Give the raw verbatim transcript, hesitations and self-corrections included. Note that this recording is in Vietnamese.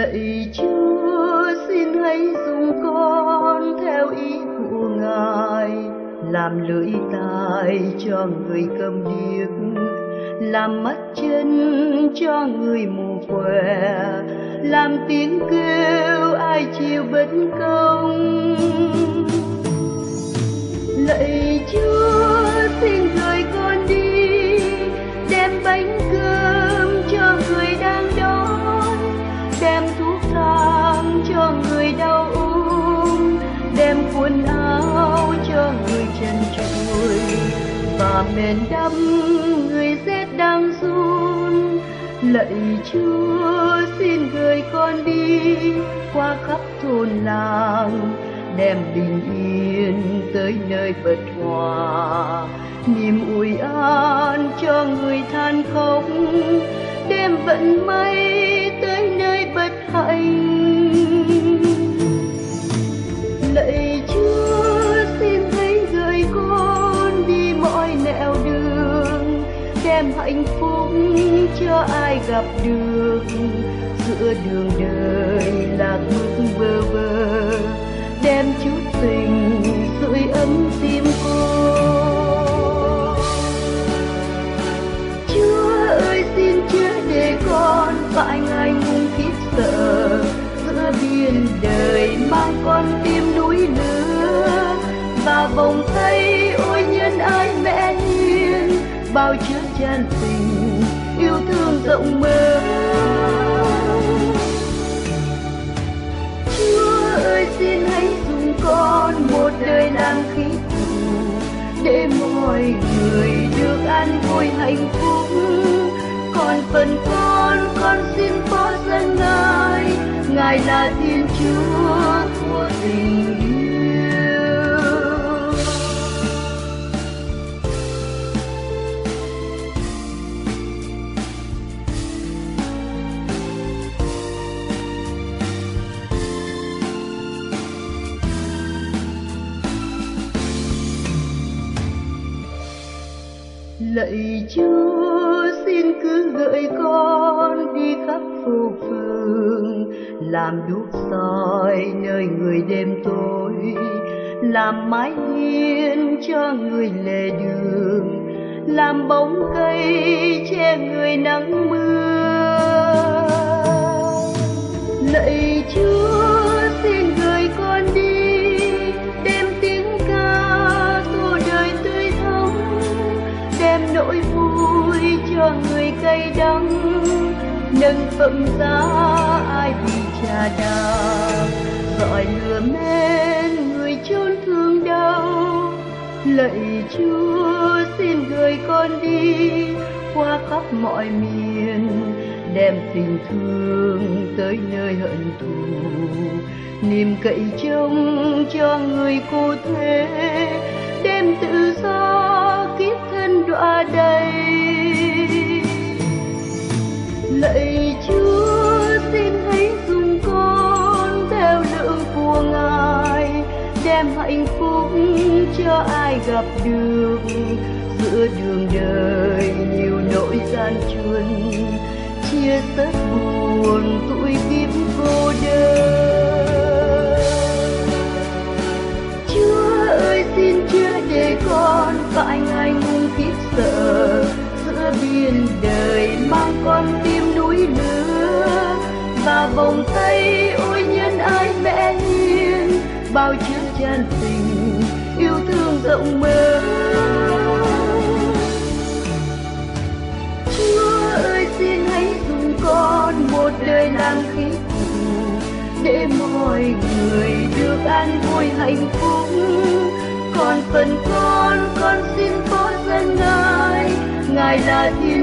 Lạy Chúa, xin hãy dùng con theo ý của Ngài, làm lưỡi tai cho người câm điếc, làm mắt chân cho người mù quẻ, làm tiếng kêu ai chịu bất công. Lạy Chúa, xin gửi con đi, đem bánh cơm cho người đang đói, đem thuốc thang cho người đau ốm, đem quần áo cho người trần trụi, và mền đắp người rét đang run. Lạy Chúa, xin gửi con đi qua khắp thôn làng, đem bình yên tới nơi bất hòa, niềm ủi an cho người than khóc, đem vận may tới nơi bất hạnh. Lạy Chúa, xin hãy gửi con đi mọi nẻo đường, đem hạnh phúc cho ai gặp được, giữa đường đời lạc bước bơ vơ, đem chút tình sưởi ấm tim con. Chúa ơi, xin chứa để con phải ngại ngùng khiếp sợ, giữa biển đời mang con tim núi lửa, và vòng tay ôi nhân ái mẹ hiền, bao chứa chan tình yêu thương rộng mở. Chúa ơi, xin hãy dùng con một đời làm khí cụ, để mọi người được an vui hạnh phúc. Còn phần con, con xin phó dâng Ngài, Ngài là Thiên Chúa của tình yêu. Lạy Chúa, xin cứ gợi con đi khắp phố phường, làm đuốc soi nơi người đêm tối, làm mái hiên cho người lề đường, làm bóng cây che người nắng mưa. Lạy Chúa, xin gửi con đi, đem tiếng ca tô đời tươi thắm, đem nỗi vui cho người cay đắng, nâng phẩm giá ai bị trà đạp, dọi lửa men người chốn thương đau. Lạy Chúa, xin gửi con đi qua khắp mọi miền, đem tình thương tới nơi hận thù, niềm cậy trông cho người cô thế, đem tự do kiếp thân đọa đầy. Lạy Chúa, xin hãy dùng con theo lượng của Ngài, đem hạnh phúc cho ai gặp được, giữa đường đời nhiều nỗi gian truân, chia sớt buồn tuổi kiếp cô đơn. Chúa ơi, xin chứa để con phải ngại ngùng khiếp sợ, giữa biển đời mang con tim núi lửa, và vòng tay ôi nhân ái mẹ hiền, bao chứa chan tình yêu thương rộng mở. Chúa ơi, xin hãy dùng con một đời làm khí cụ, để mọi người được an vui hạnh phúc. Còn phần con, con xin phó dâng Ngài, Ngài là Thiên